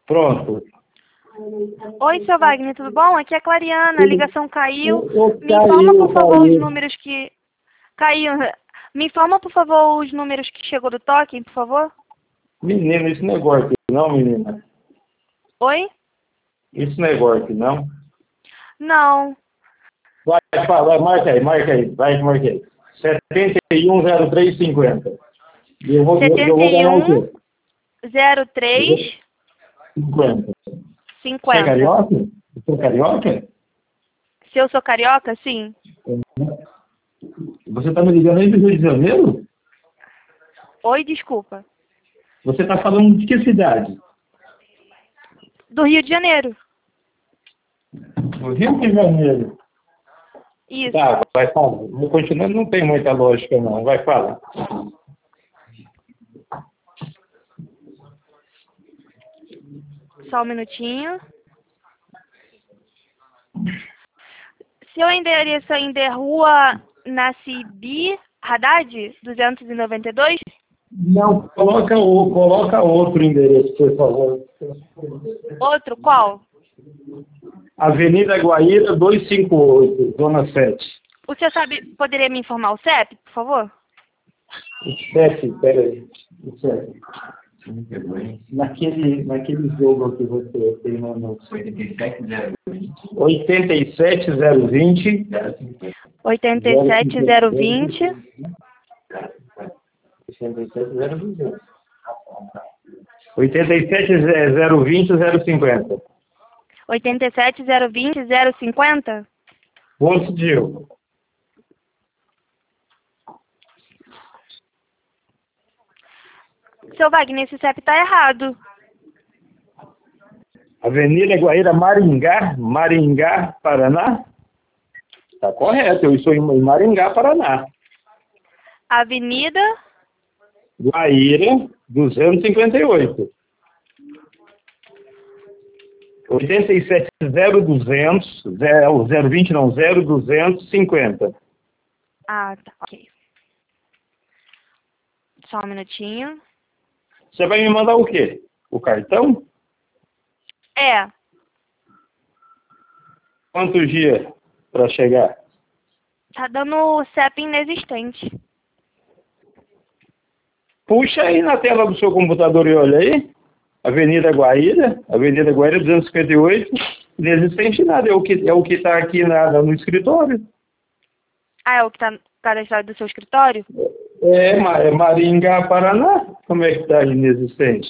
Pronto. Oi, seu Wagner, tudo bom? Aqui é a Clariana, a ligação caiu. Me Caiu, informa, por favor, os caiu. números que... Caiu. Me informa, por favor, os números que chegou do token, por favor. Menina, isso não é golpe, não, menina. Oi? Isso não é golpe, não. Não. Vai, marca aí, marca aí. 710350. Eu vou ganhar o quê? 03 50. Você é 50. carioca? Você é carioca? Se eu sou carioca, sim. Você está me ligando aí do Rio de Janeiro? Oi, desculpa. Você está falando de que cidade? Do Rio de Janeiro. Do Rio de Janeiro. Isso. Tá, vai falar. Vou continuar, não tem muita lógica não, vai falar. Só um minutinho. Seu endereço ainda é Rua Nacibi Haddad, 292? Não, coloca outro endereço, por favor. Outro, qual? Avenida Guaíra 258, Zona 7. O senhor poderia me informar o CEP, por favor? O 7, peraí. O 7. Naquele jogo que você tem no 87020. 87020. 87020. 87020 050. 87020 050? Ponto de eu. Seu Wagner, esse CEP está errado. Avenida Guaíra Maringá, Paraná? Tá correto, eu estou em Maringá, Paraná. Avenida Guaíra 258. 87020, 020 não, 0250. Ah, tá, ok. Só um minutinho. Você vai me mandar o quê? O cartão? É, Quantos dias para chegar? tá dando CEP inexistente. Puxa aí na tela do seu computador e olha aí. Avenida Guaíra 258, inexistente nada, é o que está aqui no escritório. Ah, é o que tá cadastrado do seu escritório? É Maringá, Paraná, como é que está inexistente?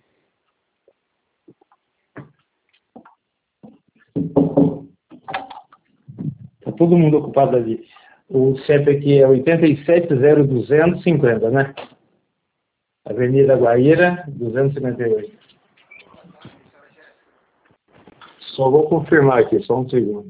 Está todo mundo ocupado ali. O CEP aqui é 8702050, né? Avenida Guaíra 258. Só vou confirmar aqui, só um segundo.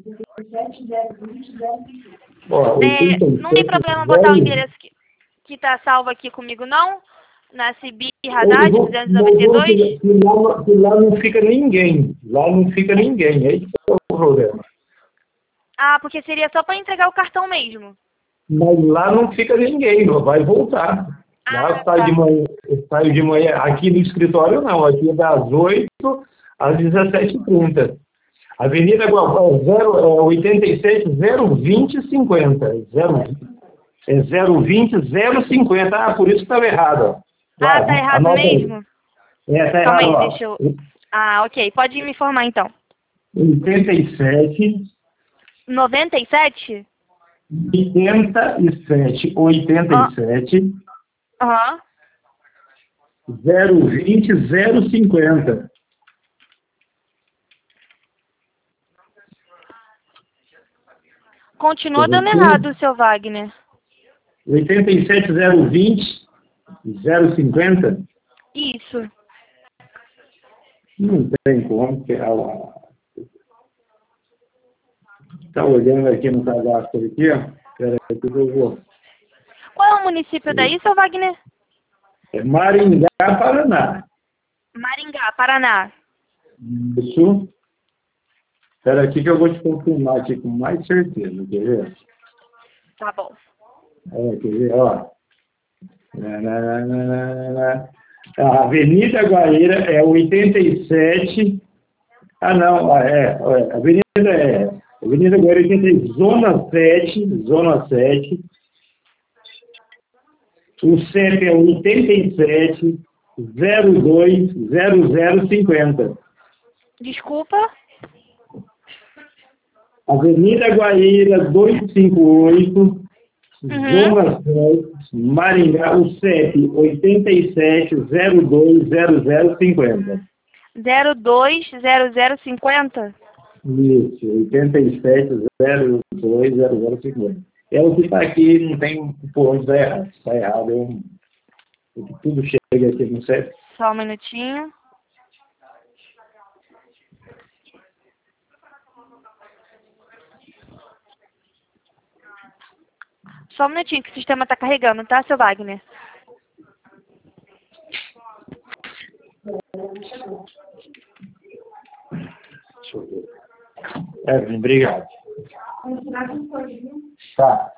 Ó, Não tem problema botar o endereço que tá salvo aqui comigo, não? Na Cibi Haddad, 292? Lá não fica ninguém. Lá não fica ninguém. Esse é o problema. Ah, porque seria só para entregar o cartão mesmo. Mas lá não fica ninguém, não vai voltar. Lá tá. Saio de manhã. Aqui no escritório não, aqui é das 8 às 17h30. Avenida 8702050. 020 050. Ah, por isso que estava errado. Ó. Ah, tá errado mesmo? Tá Calma errado, aí, ó. deixa eu... Ah, ok. Pode me informar então. 87 97? 87 Aham. 020 050. Continua dando errado, seu Wagner. 87 020 050? Isso. Não tem como. Tá olhando aqui no cadastro aqui, ó. Espera aí que eu vou. Qual é o município daí, seu Wagner? É Maringá, Paraná. Maringá, Paraná. Isso. Espera aqui que eu vou te confirmar aqui com mais certeza, quer ver? Tá bom. Quer ver, ó. A Avenida Guaíra é 87. Ah, não, Avenida Guaíra 87, Zona 7. O CEP é 87 02 0050. Desculpa. Avenida Guaíra 258, Zona 7, Maringá, o CEP 87 02 0050. 020050? Isso, 87 02 0050. É o que está aqui, não tem por onde dar errado. Está errado, tudo chega aqui no CEP. Só um minutinho. Só um minutinho que o sistema está carregando, tá, seu Wagner? Deixa eu ver. Obrigado. Tá.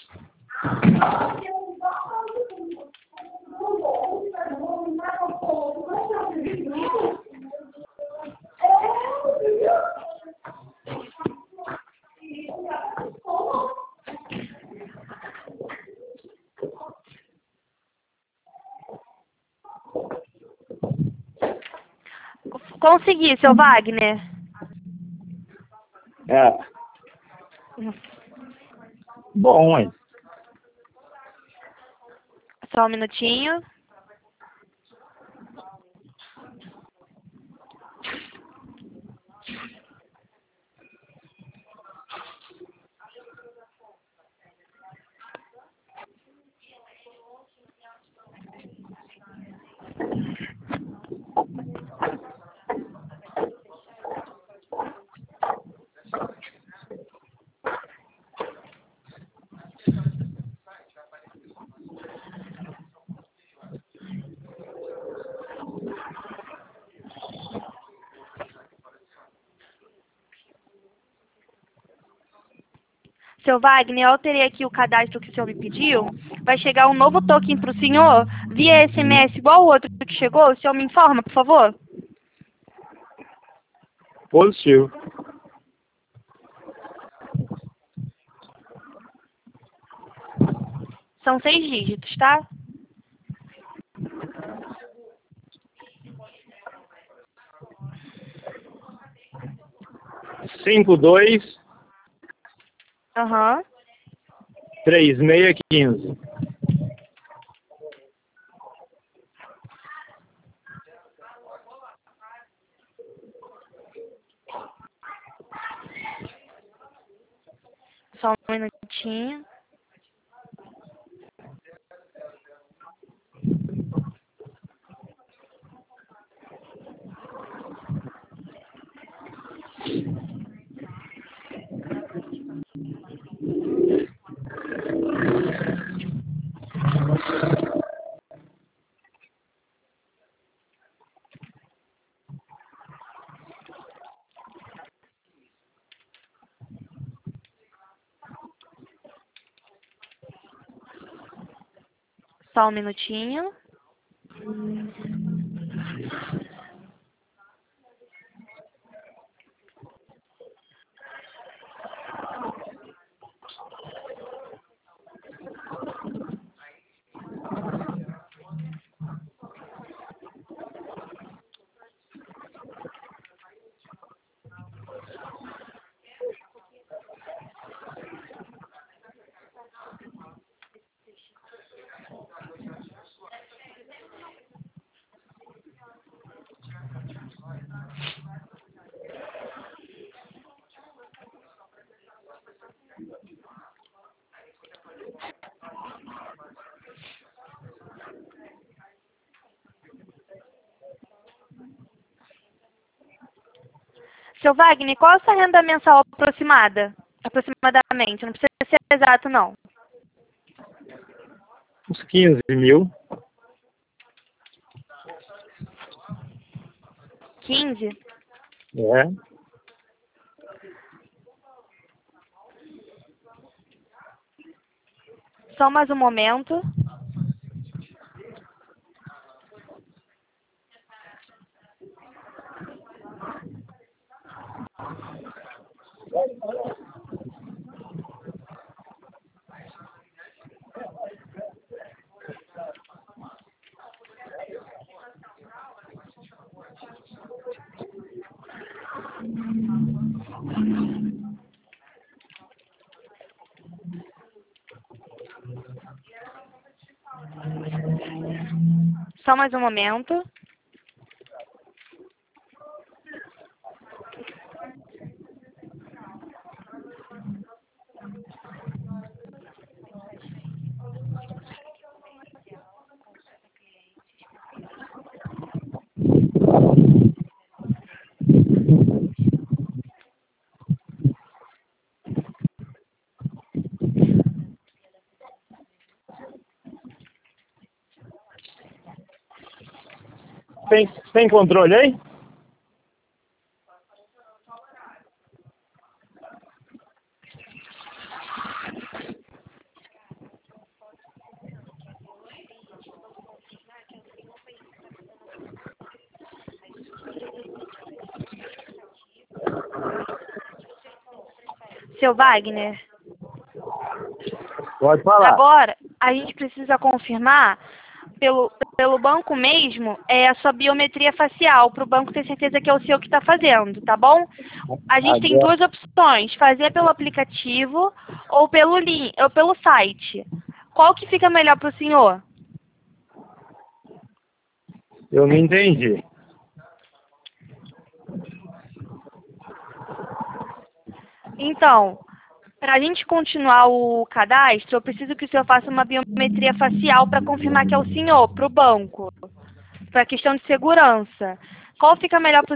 Consegui, seu Wagner. Bom, hein? Só um minutinho. Seu Wagner, eu alterei aqui o cadastro que o senhor me pediu. Vai chegar um novo token para o senhor via SMS igual o outro que chegou. O senhor me informa, por favor? Positivo. São 6 dígitos, tá? Cinco dois Aham. 3615. Só um minutinho. Só um minutinho. Seu Wagner, qual a sua renda mensal aproximada? Aproximadamente, não precisa ser exato, não. Uns 15 mil. 15? É. Só mais um momento. Só mais um momento. Tem controle aí? Seu Wagner, Pode falar. agora a gente precisa confirmar pelo banco mesmo a sua biometria facial, para o banco ter certeza que é o seu que está fazendo, tá bom? A gente tem Agora- duas opções, fazer pelo aplicativo ou pelo link, ou pelo site. Qual que fica melhor para o senhor? Eu não entendi. Então, para a gente continuar o cadastro, eu preciso que o senhor faça uma biometria facial para confirmar que é o senhor, para o banco, para questão de segurança. Qual fica melhor para